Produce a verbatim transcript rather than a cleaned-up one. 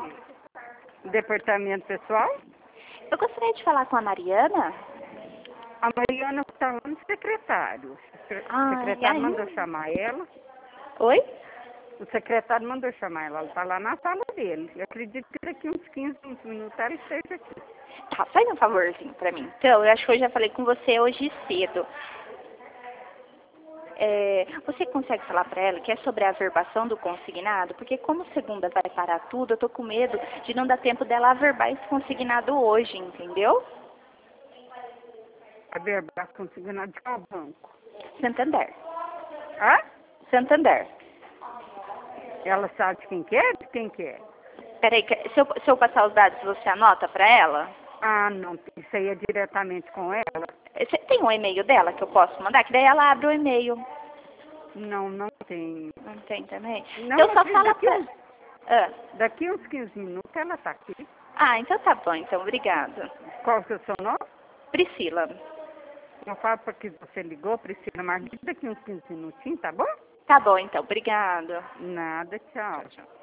Departamento pessoal? Eu gostaria de falar com a Mariana. A Mariana está lá no secretário. O Ah, secretário e aí? mandou chamar ela. Oi? O secretário mandou chamar ela. Ela está lá na sala dele. Eu acredito que daqui uns quinze, vinte minutos ela esteja aqui. Tá, faz um favorzinho pra mim. Então, eu acho que eu já falei com você hoje cedo. É, você consegue falar pra ela que é sobre a averbação do consignado? Porque como segunda vai parar tudo, eu tô com medo de não dar tempo dela averbar esse consignado hoje, entendeu? A verba consignada de qual banco? Santander. Hã? Santander. Ela sabe quem que é? De quem que é? Peraí, que- se eu, se eu passar os dados, você anota pra ela? Ah, não. Isso aí é diretamente com ela? Você tem um e-mail dela que eu posso mandar? Que daí ela abre o e-mail. Não, não tem. Não tem também? Não, Então só mas fala daqui, pra... uns, Ah. daqui uns quinze minutos ela está aqui. ah, então tá bom, então, obrigada. Qual que é o seu nome? Priscila. Eu falo para que você ligou, Priscila, mas daqui uns quinze minutinhos, tá bom? Tá bom, então, obrigada. Nada, tchau. Tchau, tchau.